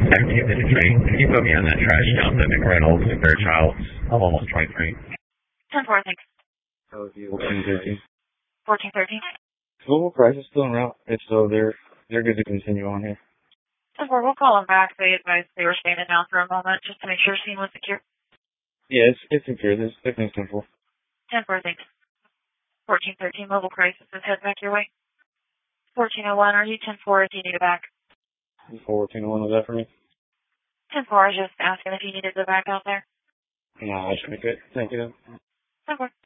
I'm Can you put me on that trash dump at McReynolds at Fairchild? I'm almost 23. 10-4, thanks. That would be 1413. 1413. Global Price is still en route. If so, they're good to continue on here. 10-4, we'll call them back. They advised they were standing down for a moment just to make sure scene was secure. Yeah, it's secure. This is simple. 10-4, thanks. 1413, mobile crisis is head back your way. 1401, are you 10-4 if you need it back? 1401, was that for me? 10-4, I was just asking if you needed the back out there. No, I should be good. Thank you. 10-4.